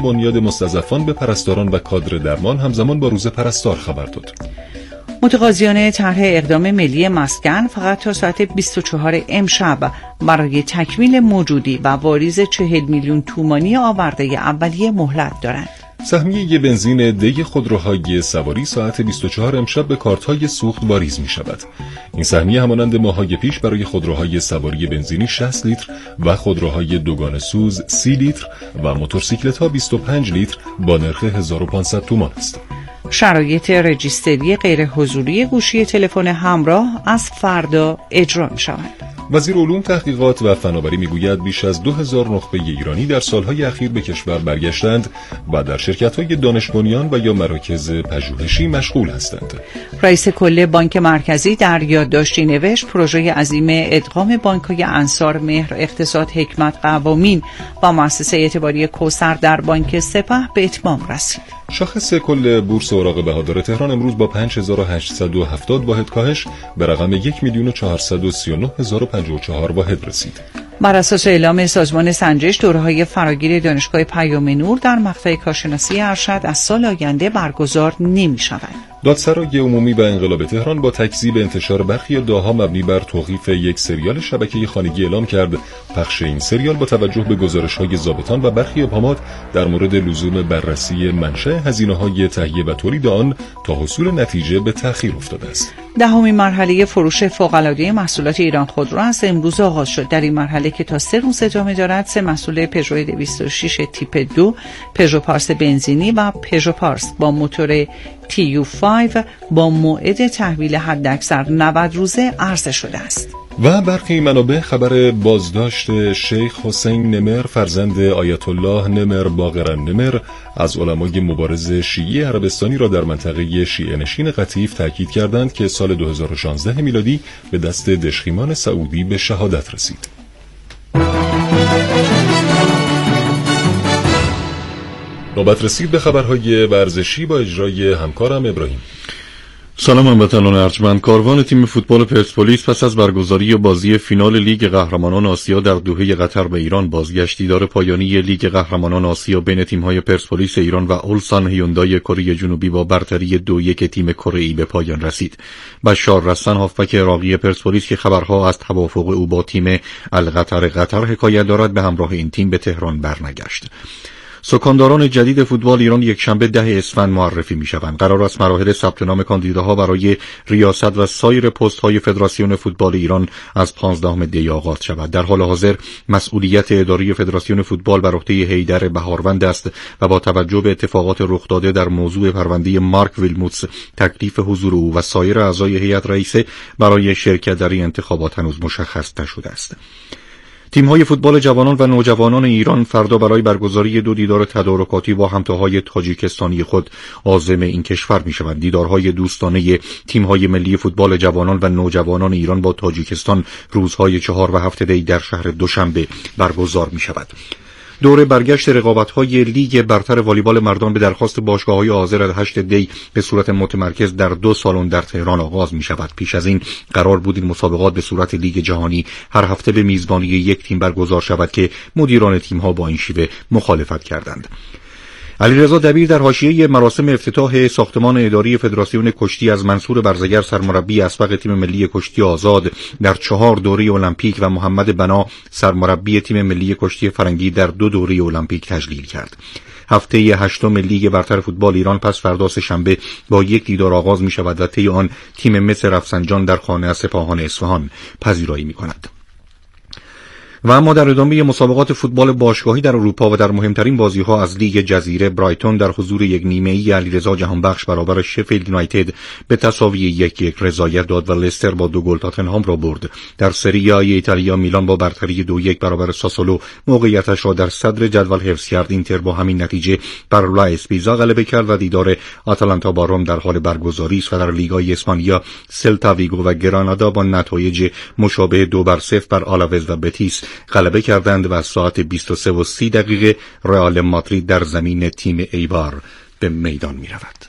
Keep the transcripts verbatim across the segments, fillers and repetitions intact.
بنیاد مستضعفان به پرستاران و کادر درمان همزمان با روز پرستار خبر داد. متقاضیان طرح اقدام ملی مسکن فقط تا ساعت بیست و چهار امشب برای تکمیل موجودی و واریز چهل میلیون تومانی آورده اولیه مهلت دارند. سهمیه بنزین دی خودروهای سواری ساعت بیست و چهار امشب به کارت‌های سوخت واریز می شود. این سهمیه همانند ماه‌های پیش برای خودروهای سواری بنزینی شصت لیتر و خودروهای دوگانه سوز سی لیتر و موتورسیکلت‌ها بیست و پنج لیتر با نرخ هزار و پانصد تومان است. شرایط رجیستری غیر حضوری گوشی تلفن همراه از فردا اجرا می شود. وزیر علوم، تحقیقات و فناوری میگوید بیش از دو هزار نخبه ایرانی در سالهای اخیر به کشور برگشتند و در شرکت‌های دانش بنیان و یا مراکز پژوهشی مشغول هستند. رئیس کل بانک مرکزی در یادداشتی نوشت پروژه عظیم ادغام بانک‌های انصار، مهر، اقتصاد، حکمت، قوامین و مؤسسه اعتباری کوثر در بانک سپه به اتمام رسید. شاخص کل بورس اوراق بهادار تهران امروز با پنج هزار و هشتصد و هفتاد واحد کاهش به رقم یک میلیون و چهارصد و سی و نه هزار و پنجاه و چهار واحد رسید. بر اساس اعلام سازمان سنجش، دوره‌های فراگیر دانشگاه پیام نور در مقطع کارشناسی ارشد از سال آینده برگزار نمی‌شود. دادسرای عمومی و انقلاب تهران با تکذیب انتشار برخی ادعاها مبنی بر توقیف یک سریال شبکه خانگی اعلام کرد پخش این سریال با توجه به گزارش‌های ضابطان و برخی ابهامات در مورد لزوم بررسی منشأ هزینه‌های تهیه و تولید آن تا حصول نتیجه به تأخیر افتاده است. دهمین مرحله فروش فوق‌العاده محصولات ایران خودرو از امروز آغاز شد. در این مرحله که تا سه روز ادامه دارد، سه محصول پژو دویست و شش تیپ دو، پژو پارس بنزینی و پژو پارس با موتور تی یو پنج با موعد تحویل حداکثر نود روزه عرضه شده است. و برخی منابع خبر بازداشت شیخ حسین نمر فرزند آیت الله نمر باقر نمر از علمای مبارز شیعی عربستانی را در منطقه شیعه نشین قطیف تاکید کردند که سال دو هزار و شانزده میلادی به دست دشخیمان سعودی به شهادت رسید. نوبت رسید به خبرهای ورزشی با اجرای همکارم ابراهیم. سلام هموطنان ارجمند. کاروان تیم فوتبال پرسپولیس پس از برگزاری بازی فینال لیگ قهرمانان آسیا در دوحه قطر به ایران بازگشت. دیدار پایانی لیگ قهرمانان آسیا بین تیم‌های پرسپولیس ایران و اولسان هیوندای کره جنوبی با برتری دو یک تیم کره‌ای به پایان رسید. بشار رستن هافبک عراقی پرسپولیس که خبرها از توافق او با تیم القطر قطر حکایت دارد به همراه این تیم به تهران برنگشت. سکانداران جدید فوتبال ایران یک شنبه ده اسفند معرفی می شوند. قرار است مراحل ثبت نام کاندیداها برای ریاست و سایر پست های فدراسیون فوتبال ایران از پانزدهم دی آغاز شود. در حال حاضر مسئولیت اداری فدراسیون فوتبال بر عهده حیدر بهاروند است و با توجه به اتفاقات رخ داده در موضوع پرونده مارک ویلموتس تکلیف حضور او و سایر اعضای هیئت رئیسه برای شرکت در این انتخابات هنوز مشخص نشده است. تیم‌های فوتبال جوانان و نوجوانان ایران فردا برای برگزاری دو دیدار تدارکاتی با همتاهای تاجیکستانی خود عازم این کشور می‌شوند. دیدارهای دوستانه تیم‌های ملی فوتبال جوانان و نوجوانان ایران با تاجیکستان روزهای چهار و هفت دی در شهر دوشنبه برگزار می‌شود. دور برگشت رقابت‌های لیگ برتر والیبال مردان به درخواست باشگاه‌های حاضر از هشت دی به صورت متمرکز در دو سالن در تهران آغاز می‌شود. پیش از این قرار بود این مسابقات به صورت لیگ جهانی هر هفته به میزبانی یک تیم برگزار شود که مدیران تیم‌ها با این شیوه مخالفت کردند. علیرضا دبیر در حاشیه مراسم افتتاح ساختمان اداری فدراسیون کشتی از منصور برزگر سرمربی اسبق تیم ملی کشتی آزاد در چهار دوره المپیک و محمد بنا سرمربی تیم ملی کشتی فرنگی در دو دوره المپیک تجلیل کرد. هفته هشتم لیگ برتر فوتبال ایران پس فردا سه‌شنبه با یک دیدار آغاز می شود و طی آن تیم مس رفسنجان در خانه سپاهان اصفهان پذیرایی می کند. و اما در ادامه مسابقات فوتبال باشگاهی در اروپا و در مهمترین بازی‌ها از لیگ جزیره، برایتون در حضور یک نیمه‌ای علیرضا جهانبخش برابر شفیلد یونایتد به تساوی یک یک رضایت داد و لستر با دو گل تاتنهام را برد. در سری آ ایتالیا میلان با برتری دو یک برابر ساسولو موقعیتش را در صدر جدول حفظ کرد. اینتر با همین نتیجه بر لا اسپیزا غلبه کرد و دیدار آتالانتا با روم در حال برگزاری است و در لیگای اسپانیا سلتا ویگو و گرانادا با نتایج مشابه دو بر صفر بر آلاوز و بتیس غلبه کردند و از ساعت بیست و سه و سی دقیقه رئال مادرید در زمین تیم ایبار به میدان می رود.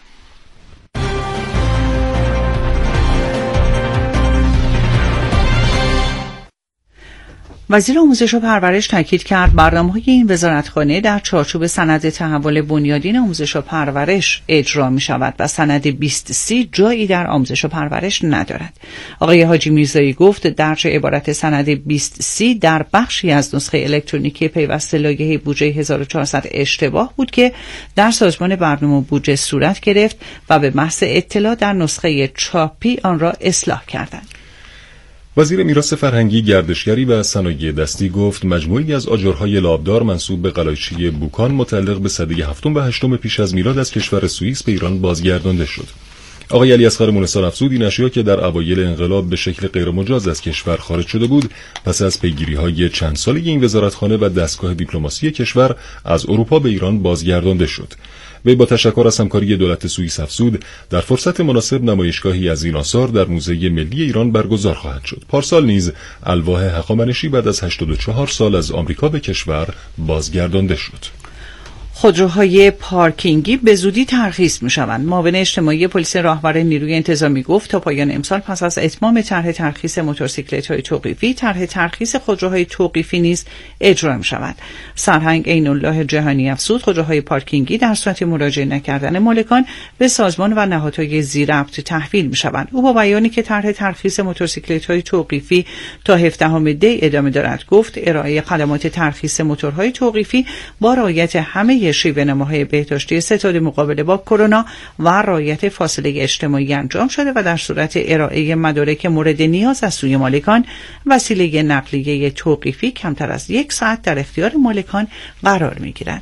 وزیر آموزش و پرورش تاکید کرد برنامه‌های این وزارتخانه در چارچوب سند تحول بنیادین آموزش و پرورش اجرا می‌شود و سند بیست سی جایی در آموزش و پرورش ندارد. آقای حاجی میرزایی گفت درج عبارت سند بیست سی در بخشی از نسخه الکترونیکی پیوسته لایحه بودجه هزار و چهارصد اشتباه بود که در سازمان برنامه و بودجه صورت گرفت و به محض اطلاع در نسخه چاپی آن را اصلاح کردند. وزیر میراث فرهنگی، گردشگری و صنایع دستی گفت مجموعی از آجرهای لابدار منسوب به قلایچی بوکان متعلق به سده هفتم و هشتم پیش از میلاد از کشور سوئیس به ایران بازگردانده شد. آقای علی اصغر مونسان افزود این اشیا که در اوایل انقلاب به شکل غیرمجاز از کشور خارج شده بود، پس از پیگیری‌های چند ساله این وزارتخانه و دستگاه دیپلماسی کشور از اروپا به ایران بازگردانده شد. وی با تشکر از همکاری دولت سوئیس افزود در فرصت مناسب نمایشگاهی از این آثار در موزه ملی ایران برگزار خواهد شد. پارسال نیز الواح هخامنشی بعد از هشتاد و چهار سال از آمریکا به کشور بازگردانده شد. خودروهای پارکینگی به زودی ترخیص می‌شوند. معاون اجتماعی پلیس راهبر نیروی انتظامی گفت تا پایان امسال پس از اتمام طرح ترخیص موتورسیکلت‌های توقیفی، طرح ترخیص خودروهای توقیفی نیز اجرا می‌شود. سرهنگ عین الله جهانی افزود خودروهای پارکینگی در صورت مراجعه نکردن مالکان به سازمان و نهادهای ذی‌ربط تحویل می‌شوند. او با بیانی که طرح ترخیص موتورسیکلت‌های توقیفی تا هفدهم دی ادامه دارد گفت ارائه خدمات ترخیص موتورهای توقیفی با رعایت همه شیوه‌نماهای بهداشتی ستاد مقابله با کرونا و رعایت فاصله اجتماعی انجام شده و در صورت ارائه مدارک مورد نیاز از سوی مالکان وسیله نقلیه توقیفی کمتر از یک ساعت در اختیار مالکان قرار می‌گیرد.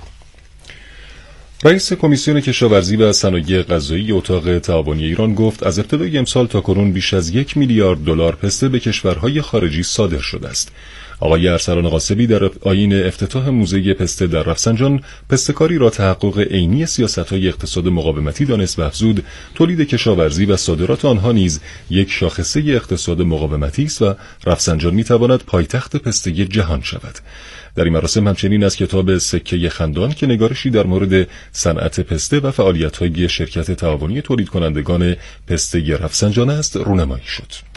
رئیس کمیسیون کشاورزی و صنایع غذایی اتاق تعاونی ایران گفت از ابتدای امسال تاکنون بیش از یک میلیارد دلار پسته به کشورهای خارجی صادر شده است. آقای ارسلان قاسبی در آیین افتتاح موزه پسته در رفسنجان پسته‌کاری را تحقق عینی سیاست‌های اقتصاد مقاومتی دانست و افزود تولید کشاورزی و صادرات آنها نیز یک شاخصه اقتصاد مقاومتی است و رفسنجان می‌تواند پایتخت پسته جهان شود. در این مراسم همچنین از کتاب سکه خندان که نگارشی در مورد صنعت پسته و فعالیت‌های شرکت تعاونی تولید کنندگان پسته رفسنجان است رونمایی شد.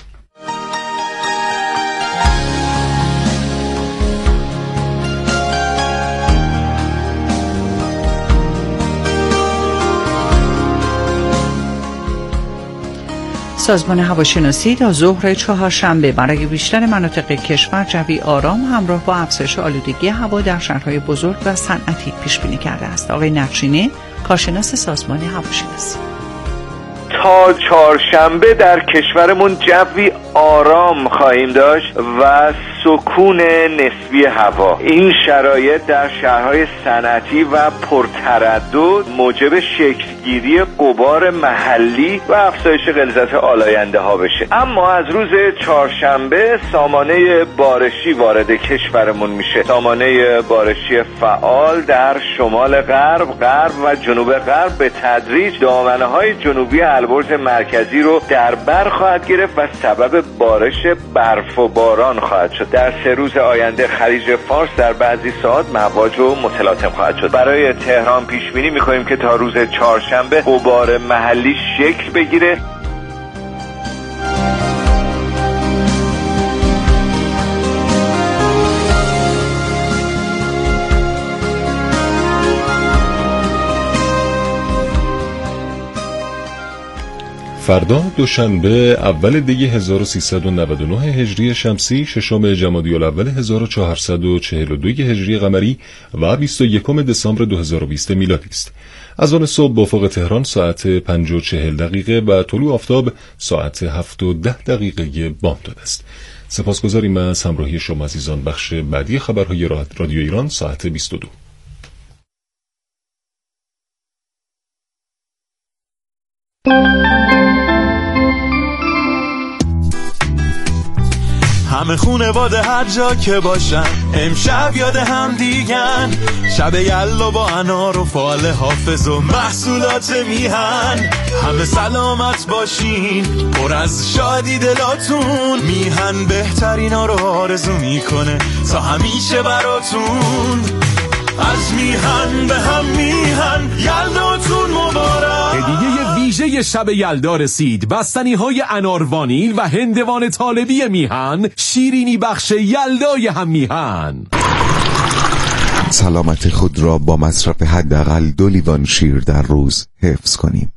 سازمان هواشناسی تا ظهر چهارشنبه برای بیشتر مناطق کشور جوی آرام همراه با افزایش آلودگی هوا در شهرهای بزرگ و صنعتی پیش بینی کرده است. آقای نقشینی، کارشناس سازمان هواشناسی: تا چهارشنبه در کشورمون جوی آرام خواهیم داشت و سکون نسبی هوا. این شرایط در شهرهای صنعتی و پرتردد موجب شکلگیری غبار محلی و افزایش غلظت آلاینده ها بشه. اما از روز چهارشنبه سامانه بارشی وارد کشورمون میشه. سامانه بارشی فعال در شمال غرب، غرب و جنوب غرب به تدریج دامنه های جنوبی البرز مرکزی رو در بر خواهد گرفت و سبب بارش برف و باران خواهد شد. در سه روز آینده خلیج فارس در بعضی ساعات مواج و متلاطم خواهد شد. برای تهران پیش بینی می‌کنیم که تا روز چهارشنبه غبار محلی شکل بگیره. فردا دوشنبه اول دی هزار و سیصد و نود و نه هجری شمسی، ششم جمادی الاول هزار و چهارصد و چهل و دو هجری قمری و بیست و یکم دسامبر دو هزار و بیست میلادی است. از آن صبح با افق تهران ساعت پنج و چهل دقیقه و طلوع آفتاب ساعت هفت و ده دقیقه بامداد است. سپاسگزاریم از همراهی شما عزیزان. بخش بعدی خبرهای رادیو ایران ساعت بیست و دو. همه خونواده هر جا که باشن امشب یاد هم دیگن، شب یلا با انار و فال حافظ و محصولات میهن. همه سلامت باشین پر از شادی دلاتون، میهن بهترین ها رو آرزو میکنه تا همیشه براتون. از میهن به هم میهن یلداتون مبارک. هدیه ویژه جشنواره شب یلدا رسید. بستنی های انار وانیل و هندوان طالبی میهن، شیرینی بخش یلدای هم میهن. سلامت خود را با مصرف حداقل دو لیوان شیر در روز حفظ کنیم.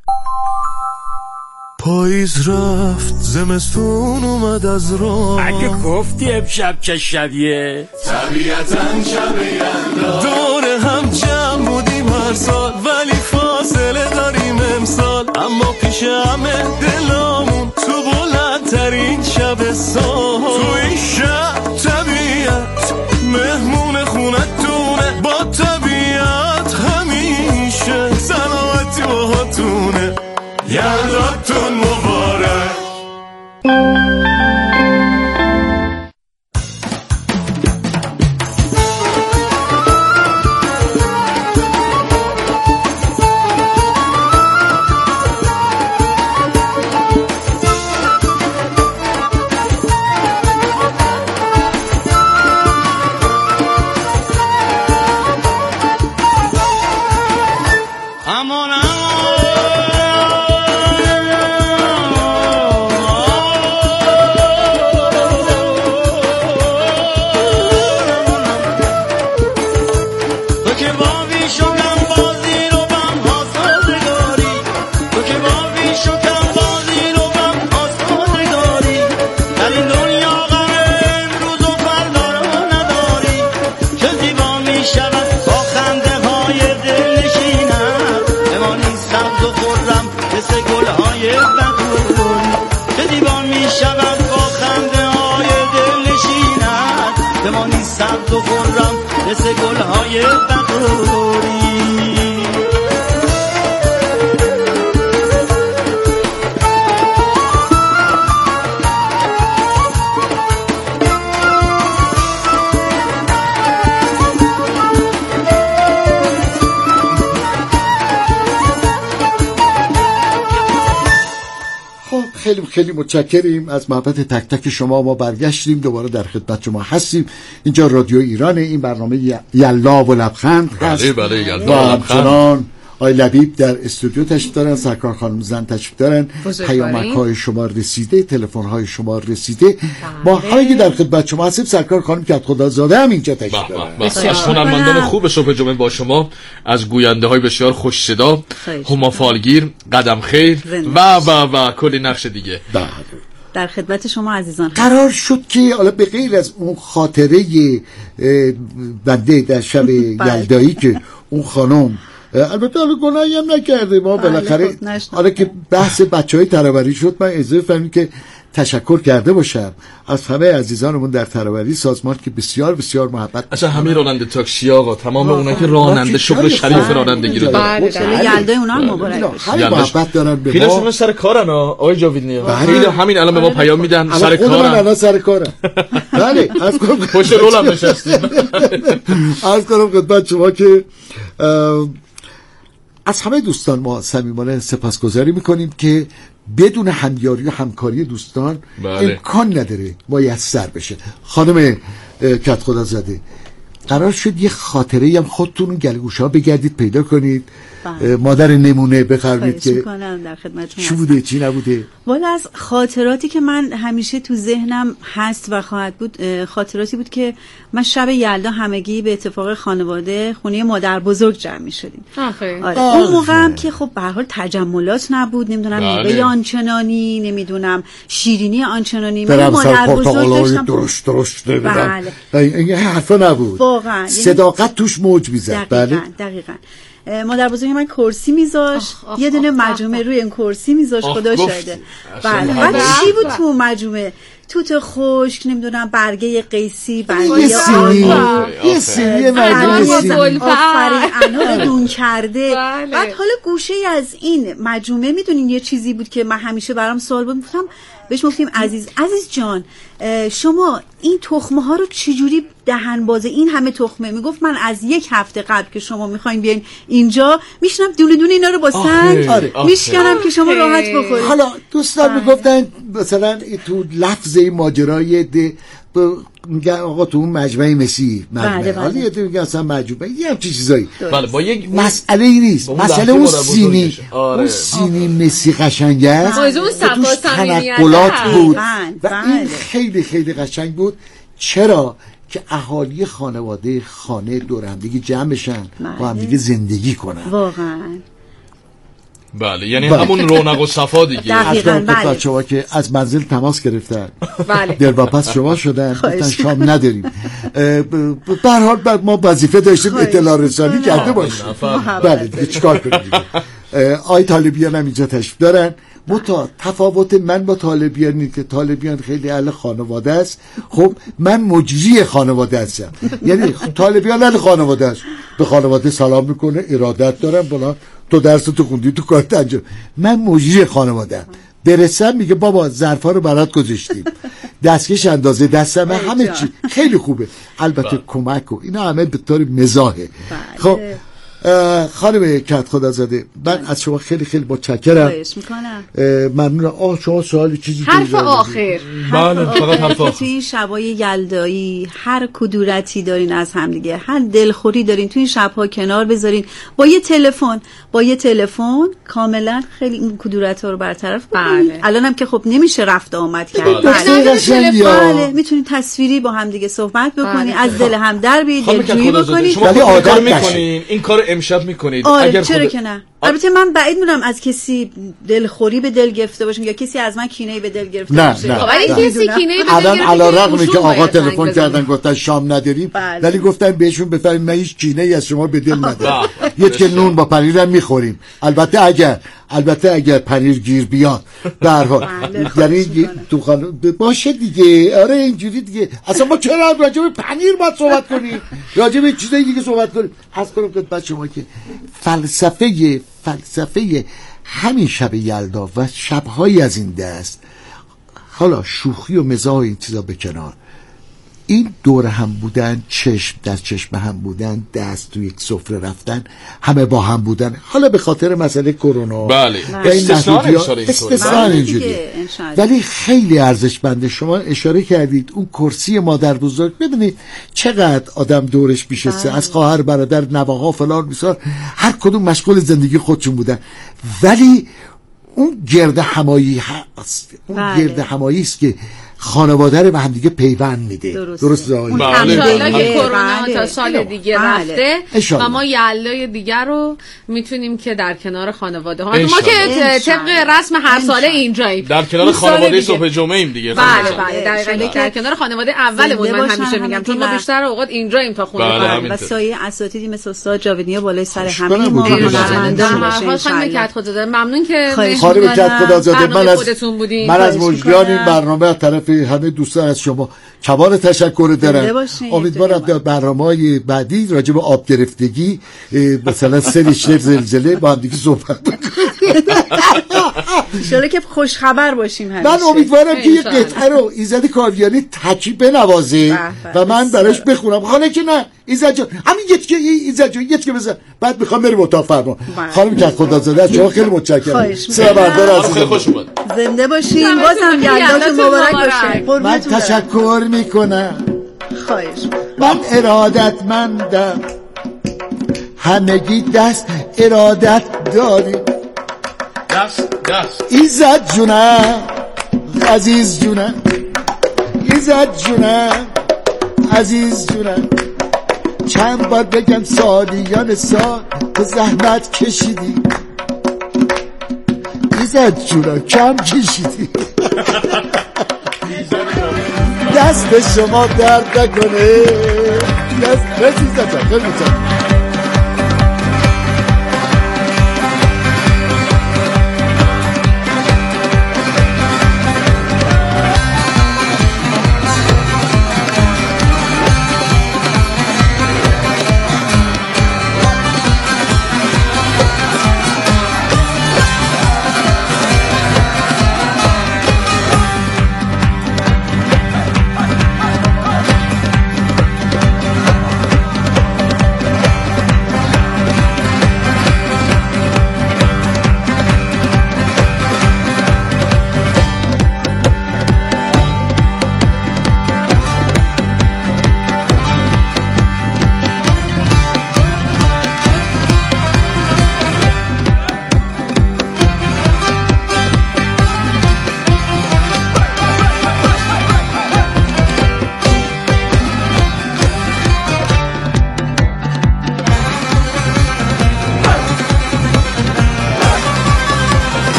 پاییز رفت، زمستون اومد از راه. اگه گفتی امشب چه شبیه؟ طبیعتاً شب یلدا. دور هم جمع بودیم هر سال، ولی فاصله داریم امسال. اما پیش همه دلامون تو بلندترین شب سال. تو این شب طبیعت مهمون خونتونه، با طبیعت همیشه سلامتی باهاتونه. یلداتون مبارک. خیلی خیلی متشکریم از محبت تک تک شما. ما برگشتیم دوباره در خدمت شما هستیم. اینجا رادیو ایرانه، این برنامه یلا و لبخند هست. بله بله یلا و همچنان آی لبیب در استودیو تشریف دارن، سرکار خانم زن تشریف دارن، پیامک های شما رسیده، تلفن های شما رسیده. ما همگی در خدمت شما هستیم. سرکار خانم که خدازاده هم اینجا تشریف دارن. از هنرمندان خوب صبح جمعه با شما، از گوینده های بسیار خوش صدا، هما فالگیر، قدم خیر و و و کلی نقش دیگه. بله در خدمت شما عزیزان. قرار شد که حالا به غیر از اون خاطره بنده در شب یلدایی که اون خانم البته حالا گناهی هم نکرده، ما بالاخره حالا که بحث بچهای ترابری شد، من اجازه فرمایید که تشکر کرده باشم از همه عزیزانمون در ترابری سازمان که بسیار بسیار محبت اصلا همه راننده تاکسی آقا، تمام اونایی که راننده شغل شریف رانندگی رو دارن، یلدای اونا هم مبارک باشه. محبت دارن به ما. خیلی سر کارن آقای جاویدنیا، خیلی همین الان به ما پیام میدن سر کارن. من الان سر کارم. بله از کنم پشت رولم نشستیم. از کنم خدمت شما که از همه دوستان ما صمیمانه سپاسگزاری میکنیم که بدون همیاری و همکاری دوستان بله. امکان نداره میسر بشه. خانم کت خدا زده، قرار شد یه خاطره هم خودتون گلگوشا بگردید پیدا کنید، بله. مادر نمونه بخرمید که چی بوده چی نبوده. والا از خاطراتی که من همیشه تو ذهنم هست و خواهد بود، خاطراتی بود که من شب یلدا همگی به اتفاق خانواده خونه مادر بزرگ جمع می شدیم. آره. اون موقع هم که خب به هر حال تجملات نبود، نمیدونم میوه آنچنانی، نمیدونم شیرینی آنچنانی، من مادر بزرگ داشتم درشت درشت بله. این حرفا نبود واقعا، صداقت توش موج میزد. بله دقیقاً. مادر بزرگ من کرسی میذاشت، یه دونه مجموعه روی این کرسی میذاشت، خدا شاهده. بله بعد چی بود تو مجموعه؟ توت خشک، نمیدونم برگه قیسی، برگه آلو، یه سینی مجموعه آفرین انار دون کرده. بعد حالا گوشه از این مجموعه میدونین یه چیزی بود که من همیشه برام سوال بود، گفتم بهش گفتیم عزیز عزیز جان شما این تخمه ها رو چجوری دهن بازه این همه تخمه؟ میگفت من از یک هفته قبل که شما میخواین بیاین اینجا میشنم دونه دونه اینا رو با سنگ میشکنم که شما راحت بخورید. حالا دوستان میگفتن مثلا تو لفظ روزه ماجرای ده میگن آقا تو اون مجمع مسی مجمع حالا یه میگن اصلا مجمع یه همچین چیزایی بله با یک مسئله ای نیست مسئله اون سینی آره. اون سینی مسی قشنگه است توش تنقلات بود و این خیلی خیلی قشنگ بود. چرا؟ که اهالی خانواده خانه دور هم دیگه جمع بشن با هم دیگه زندگی کنن واقعا. بله یعنی بله. همون رونق و صفا دیگه. دقیقاً بله. بچه‌ها که از منزل تماس گرفتن بله. درواپس شما شدن گفتن شام نداریم. به هر حال ما وظیفه داشتیم اطلاع رسانی کرده باشیم. بله دیگه چیکار کنیم؟ آی طالبیان هم اینجا تشریف دارن. متا تفاوت من با طالبیان اینه که طالبیان خیلی اهل خانواده است، خب من مجری خانواده هستم. یعنی طالبیان اهل خانواده است، به خانواده سلام میکنه، ارادت دارم بلا تو درس تو خوندی تو کارت انجام، من مجری خانواده ام. برسم میگه بابا ظرفا رو برات گذاشتیم، دستکش اندازه دستم همه چی خیلی خوبه. البته کمک و اینا همه به طور مزاحه. خب خانم کت خدازاده من از شما خیلی خیلی متشکرم. خواهش میکنم. ممنونم. آه شما سوالی چیزی حرف آخر بله فقط حرف آخر. تو این شبای یلدایی هر کدورتی دارین از هم دیگه، هر دلخوری دارین تو این شبها کنار بذارین، با یه تلفن با یه تلفن کاملا خیلی این کدورت‌ها رو برطرف کنین. بله. الانم که خب نمیشه رفت آمد کرد. بله. بله میتونین تصویری با هم دیگه صحبت بکنین، از دل هم در بیاید، دلجویی بکنین. شما عادت میکنین این کار امشب میکنید. آره اگر چرا خود... که نه. البته من بعید میدونم از کسی دلخوری به دل گرفته باشم یا کسی از من کینه‌ای به دل گرفته باشه. نه ولی کسی کینه‌ای به دل الان علیرغم که آقا تلفن کردن گفتن شام نداریم ولی گفتن بهشون بفرمایید من هیچ کینه‌ای از شما به دل ندارم. یه که نون با پنیرم میخوریم. البته اگر البته اگر پنیر گیر بیاد به هر حال یعنی تو خانه باشه دیگه. آره اینجوری دیگه. اصلا ما چرا راجع به پنیر باید صحبت کنیم؟ راجع به چیزای دیگه صحبت کنیم. از کنم خدمت شما که فلسفه فلسفه همین شب یلدا و شب‌های از این دست، حالا شوخی و مزاح این چیزا به کنار، این دور هم بودن، چشم در چشم هم بودن، دست تو یک سفره رفتن، همه با هم بودن، حالا به خاطر مسئله کرونا بله استثناء اینجوری ولی خیلی ارزشمنده. شما اشاره کردید اون کرسی مادر بزرگ، ببینید چقدر آدم دورش میشسته، از خواهر برادر نواها فلان بیسار، هر کدوم مشغول زندگی خودشون بودن، ولی اون گرد همایی هست، اون بله. گرد همایی است که خانواده رو به هم دیگه پیوند میده. درست ان شاءالله که کرونا تا سال دیگه رفته و ما یلای دیگر رو میتونیم که در کنار خانواده ها، ما که طبق رسم هر ساله اینجاییم در کنار خانواده صبح جمعه ایم دیگه. بله بله دقیقاً در کنار خانواده اولمون من همیشه میگم، چون ما بیشتر اوقات اینجاییم تا خونه و سایه اساتیدی مثل استاد جاویدنیا بالای سر همه ما مهماندار خانم کت خدازاده ممنون که خانم کت خدازاده من از من از وجدان این برنامه از طرف همه دوستان از شما کمال تشکر دارم. امیدوارم در برنامه‌های بعدی راجع به آب گرفتگی مثلا سری شعر زلزله با هم دیگه صحبت کنیم. ان شاءالله که خوش خبر باشیم همیشه. من امیدوارم که یه قطعه رو ایزد کاویانی تکی بنوازه و من براش بخونم. حالا که نه ایزد جان همین یکی ایزد جان یکی بزن بعد میخوام بریم اتاق فرمان. خانم کت خدازاده شما خیلی متشکرم. سلام بردار عزیز خوش اومد. زنده باشین. بازم یلداتون مبارک باشه. من تشکر میکنم. خواهش. من ارادتمندم. همگی دست ارادت داریم. دست دست ایزد جونم عزیز جونم، ایزد جونم عزیز جونم، چند بار بگم سالیان سال تو زحمت کشیدی، ایزد جونم کم کشیدی. دست به شما درد نکنه. دست رسیزد خیلی متشکرم.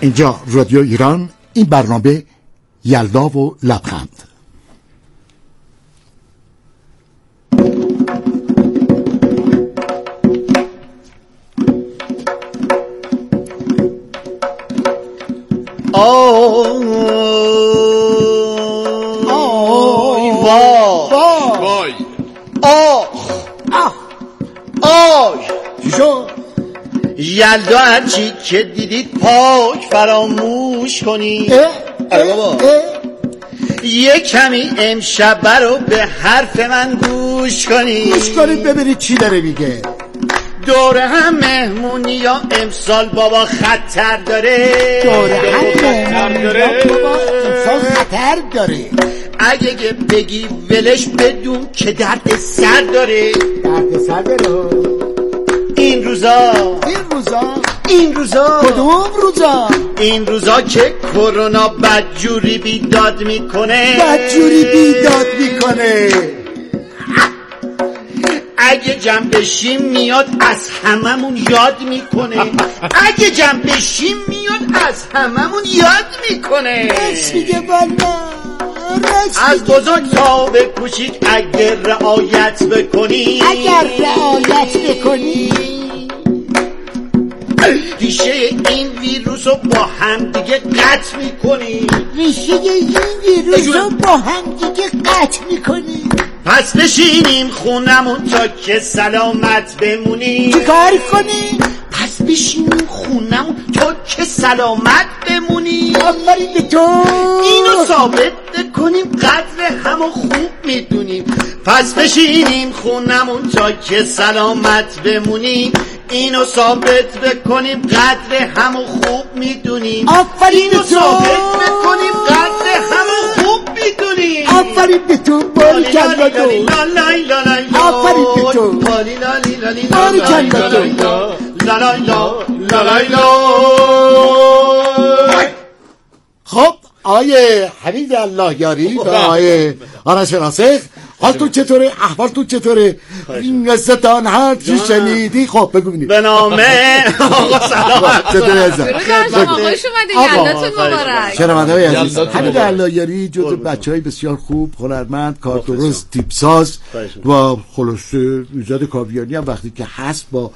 اینجا رادیو ایران، این برنامه یلدا و لبخند. آی آی وای وای آه آه آی چیشو یلدا هرچی که دیدید پاک فراموش کنی. آره بابا یه کمی امشب رو به حرف من گوش کنی، گوش کنید ببینید چی داره میگه. دوره هم مهمونی یا امسال بابا خطر داره، دوره هم مهمونی یا بابا امسال خطر داره. اگه که بگی ولش بدون که درد سر داره، درد سر داره. این روزا این روزا این روزا کدوم روزا؟ این روزا که کرونا بدجوری بیداد میکنه، بدجوری بیداد میکنه. اگه جمع بشیم میاد از هممون یاد میکنه، اگه جمع بشیم میاد از هممون یاد میکنه. رس میگه والا، از بزرگ تا به کوچیک اگه رعایت بکنی، اگر رعایت بکنی ریشه این ویروس رو با هم دیگه قطع میکنی، ریشه این ویروس رو با هم دیگه قطع میکنی. پس بشینیم خونمون تا که سلامت بمونی. چی کار کنی؟ پس بشینیم خونمون تا که سلامت بمونی. آفرین به تو. اینو ثابت کنیم قدر همو خوب میدونیم. پس بشینیم خونمون تا که سلامت بمونی. اینو ثابت بکنیم قدر همو خوب میدونیم. آفرین به تو. ثابت بکنیم قدر همو خوب میدونیم. آفرین به تو. باری کلا تو. آفرین به تو. باری کلا تو. خب آیه حمید الله یاری و آیه آرش راسخ، حالتون چطوره؟ احوالتون چطوره؟ این قصتان هر چی شنیدی؟ خب بگو بینید. به نامه آقا سلامت. چطوره ازم؟ آقا خوش اومده، یلداتون مبارک. شنونده های عزیز، حمید الله یاری جزو بچه های بسیار خوب، هنرمند، کار درست، تیپساز و خلاصه ایجاد کاویانی هم وقتی که هست با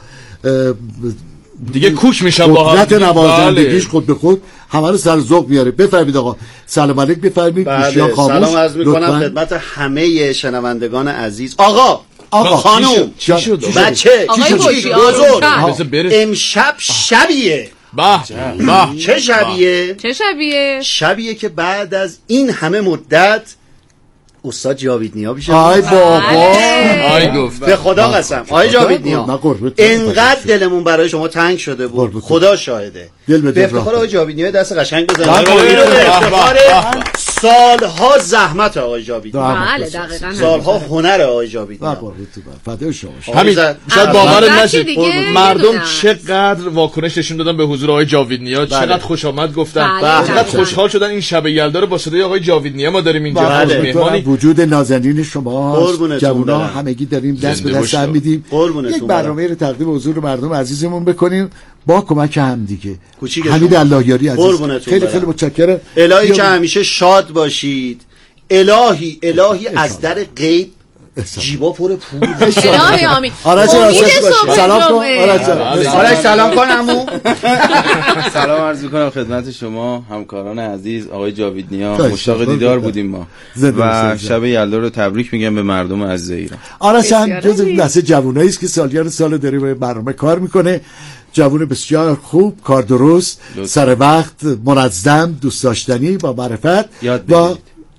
دیگه کوش میشم با قدرت نوازندگیش خود به خود همه رو سر ذوق میاره. بفرمید آقا. سلام علیک بفرمید. بله سلام عرض میکنم خدمت همه شنوندگان عزیز. آقا آقا خانوم چی شد؟ بچه بزرگ امشب شبیه. به به چه شبیه؟ چه شبیه؟ شبیه که بعد از این همه مدت استاد جاوید نیا بیشه. آی بابا آی گفت به خدا قسم آی جاوید نیا انقدر دلمون برای شما تنگ شده بود، خدا شاهده. به افتخار آقای جاوید نیا دست قشنگ بزنید. به افتخار سالها زحمت آقای جاوید نیا. بله دقیقاً سالها هنر آقای جاوید نیا. فدای شما. همین شاید باور نشید مردم چقدر واکنش نشون دادن به حضور آقای جاوید نیا، چقدر خوش آمد گفتن، چقدر خوشحال شدن این شب یلدا رو با صدای آقای جاوید نیا ما داریم اینجا مهمانی. وجود نازنین شما جوونا همگی داریم دست به دست هم میدیم، یک برنامه رو تقدیم حضور مردم عزیزمون بکنیم با کمک هم دیگه. حمید الله یاری عزیز خیلی خیلی متشکرم. الهی که همیشه شاد باشید. الهی الهی از در غیب جیبا پر پول. الهی آمین. آرش سلام کن. آرش سلام کن عمو. سلام عرض می‌کنم خدمت شما همکاران عزیز. آقای جاوید نیا مشتاق دیدار بودیم ما و شب یلدا رو تبریک میگم به مردم عزیز ایران. آرش هم جزو دسته جوونایی است که سالیان سال داره به برنامه کار میکنه. جوون بسیار خوب، کار درست، سر وقت، منظم، دوست داشتنی، با معرفت و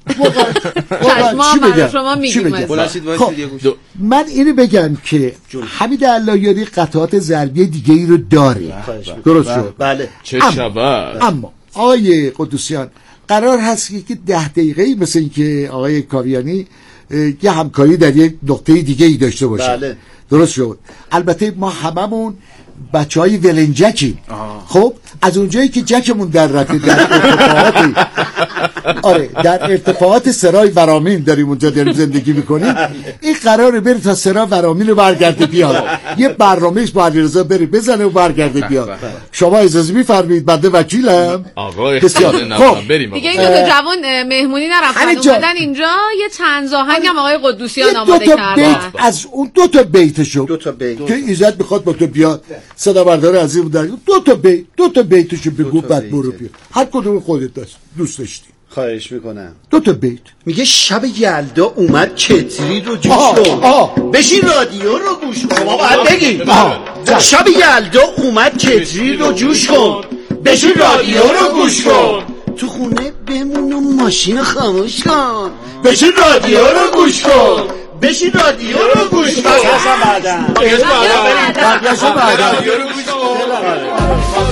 چی بگم شما میگید. من اینو بگم که حمید الله یاری قطعات ضربی دیگه ای رو داره. درست شد. بله. چه شود. اما آقای قدوسیان قرار هست که ده دقیقه مثل این که آقای کاویانی یه همکاری در یک نقطه دیگه ای داشته باشه. بله. درست شد. البته ما هممون بچه های ولنجکی. خب از اونجایی که جکمون در رفته در اتفاقاتی آره در ارتفاعات سرای ورامین داریم اونجا داریم زندگی میکنیم. این قراره بره تا سرای ورامین رو برگرده بیاد، یه برنامهش با علیرضا بره بزنه و برگرده بیاد. شما اجازه میفرمایید بنده وکیلم. آقا بسیار خب بریم دیگه. این دو تا جوان مهمونی نرفتن اومدن اینجا یه چند زاهنگ هم آقای قدوسیان آماده کردن. از اون دو تا بیتشو دو تا بیت که ایزد میخواد با تو بیاد صدا بردار عزیز در دو تا بیت دو تا بیتشو بگو بعد برو بیا. هر کدوم خودت داشت دوست داشتی. خواهش میکنم. دو تا بیت. میگه شب یلدا اومد کتری رو جوش کن، بشین رادیو رو گوش کن. ما باید بگیم شب یلدا اومد کتری رو جوش کن، بشین رادیو رو گوش کن. تو خونه بمون و ماشین خاموش کن، بشین رادیو رو گوش کن، بشین رادیو رو گوش کن. بقیه‌شو بعدن بقیه‌شو بعدن رادیو رو گوش کن.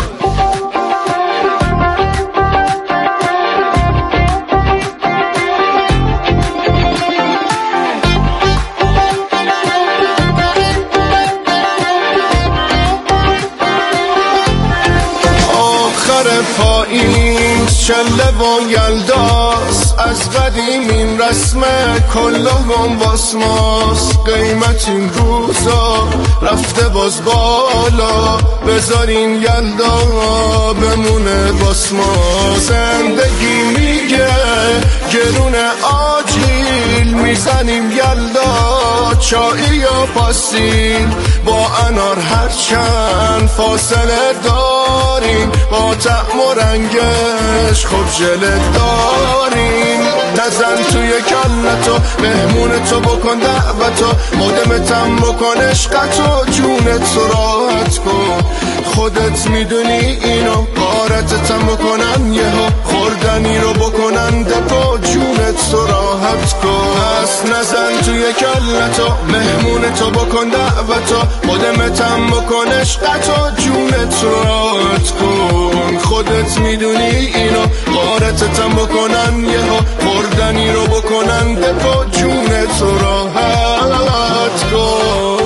پاییز چله و یلداست، از قدیم این رسمه کلاهم واس ماست. قیمت این روزا رفته باز بالا، بذارین یلدا بمونه واس ما. زندگی میگه گرون آجیل، میزنیم یلدا چایی یا پاستیل. با انار هرچند فاصله داریم، با طعم و رنگش خوب ژله داریم. نزن توی کلتو مهمون تو بکن دعوتو، مدمتم بکن عشقتو، جونت راحت کن. خودت میدونی اینو قارتتم بکنن یهو، خوردنی رو بکنن دپا، جونت راحت کن. پس نزن توی کلتو مهمون تو بکن دعوتو، مدمتم بکن عشقتو، جونت راحت کن. خودت میدونی اینو قارتتم بکنن یهو، خوردنی رو بکنن دپا، جونت راحت کن.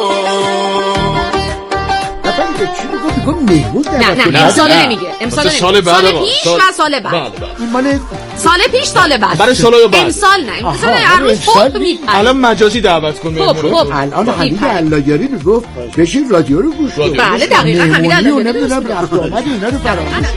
نه نه امسال نمیگه، امسال سال بعد سال پیش و سال بعد. سال پیش سال بعد برای سال بعد امسال نه امسال عروس خوب میپره. الان مجازی دعوت کن. خب خب الان حمید علایاری میگفت بشین رادیو رو گوش کن. بله دقیقاً حمید علایاری نمیدونم رفت آمد اینا رو فراموش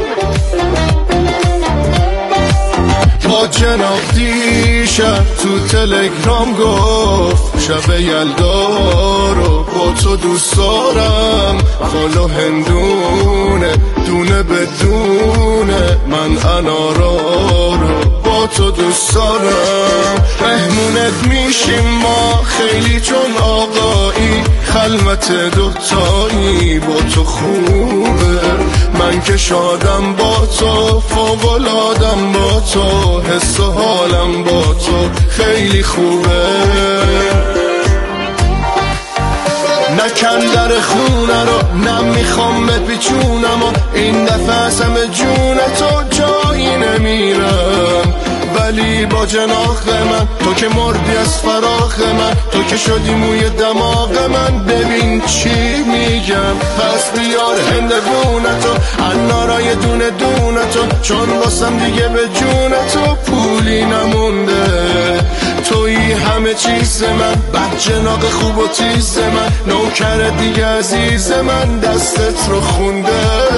با جناب دیشب تو تلگرام گفت شب یلدا رو با تو دوست دارم. خالا هندونه دونه بدونه، من انارا رو با تو دوست دارم. مهمونت میشیم ما خیلی چون آقایی، خلوت دوتایی با تو خوبه. من که شادم با تو، فوق‌العاده‌ام با تو، حس و حالم با تو خیلی خوبه. نکن در خونه رو نمیخوام بهت بیچونم، و این دفعه از همه جون تو جایی نمیرم. ولی با جناح من تو که مردی از فراخ من، تو که شدی موی دماغ من، ببین چی میگم. پس بیار هندوونتو انارای دونه دونتو، چون واسم دیگه به جونتو پولی نمونده. توی همه چیز من، بد جناق خوب و تیز من، نوکر دیگه عزیز من، دستت رو خونده.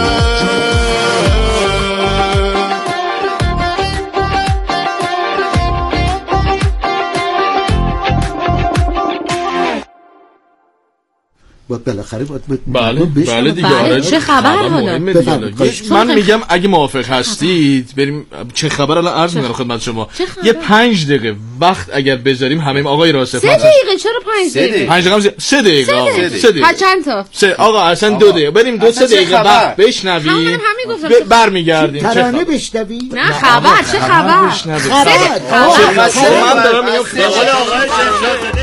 بالاخره باید بله بله دیگه. آره چه خبر حالا؟ من میگم اگه موافق هستید بریم. چه خبر الان عرض میکنم خدمت شما. یه پنج دقیقه وقت اگر بذاریم همه آقای راسف. سه دقیقه چرا پنج دقیقه؟ پنج دقیقه سه دقیقه سه دقیقه چند تا؟ سه آقا اصلا دو دقیقه بریم. دو سه دقیقه بعد بشنویم برمیگردیم. ترانه بشنویم. نه خبر چه خبر؟ خبر من دارم میگم